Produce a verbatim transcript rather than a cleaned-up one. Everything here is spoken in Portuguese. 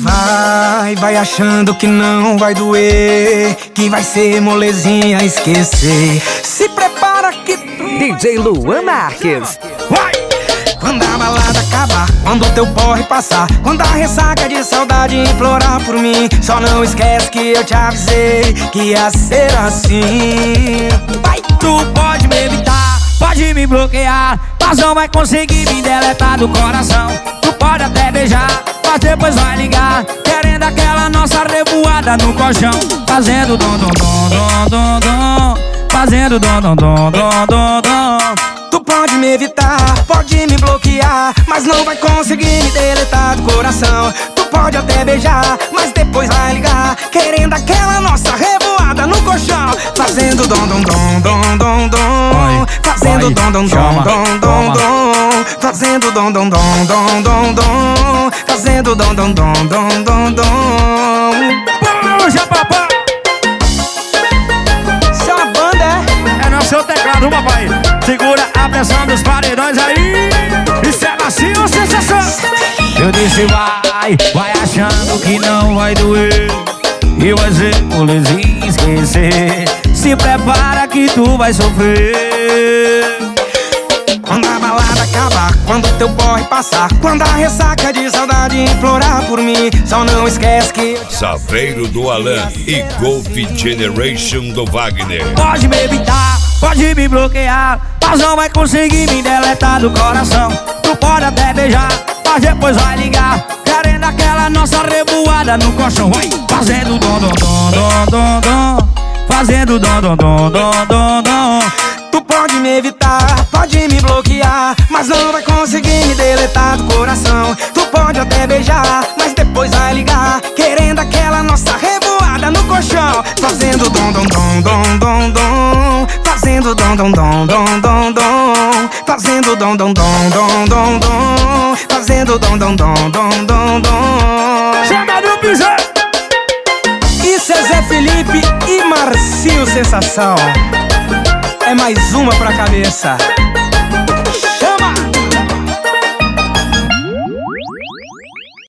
Vai, vai achando que não vai doer, que vai ser molezinha esquecer. Se prepara que tu... D J Luan Marques. Vai! Quando a balada acabar, quando o teu porre passar, quando a ressaca de saudade implorar por mim, só não esquece que eu te avisei que ia ser assim. Vai! Tu pode me evitar, pode me bloquear, mas não vai conseguir me deletar do coração. Tu pode até beijar, mas depois vai ligar, querendo aquela nossa revoada no colchão. Fazendo dom dom dom dom dom dom, fazendo dom dom dom dom dom dom. Tu pode me evitar, pode me bloquear, mas não vai conseguir me deletar do coração. Tu pode até beijar, mas depois vai ligar, querendo aquela nossa revoada no colchão. Fazendo dom dom dom dom dom dom, fazendo dom dom dom dom dom dom, fazendo dom dom dom dom dom dom, fazendo dom dom dom dom dom dom. Puxa, papai! Isso é uma banda, é? É no seu teclado, papai. Segura a pressão dos paredões aí. Isso é macio ou sensação? Eu disse vai, vai achando que não vai doer, e vai ser molezinha esquecer. Se prepara que tu vai sofrer. Quando a balada acabar, quando teu porre passar, quando a ressaca de saudade implorar por mim, só não esquece que... Saveiro do Alan e Golf Generation do Wagner. Pode me evitar, pode me bloquear, mas não vai conseguir me deletar do coração. Tu pode até beijar, mas depois vai ligar, querendo aquela nossa revoada no colchão. Vai fazendo dom dom dom dom dom dom, fazendo dom dom dom dom dom dom. Tu pode me evitar, pode me bloquear, mas não vai conseguir me deletar do coração. Tu pode até beijar, mas depois vai ligar, querendo aquela nossa revoada no colchão. Fazendo dom dom dom dom dom dom, fazendo dom dom dom dom dom dom, fazendo dom dom dom dom dom dom, fazendo dom dom dom dom dom dom. Chama do piseiro! Isso é Zé Felipe e Marcinho Sensação. É mais uma pra cabeça.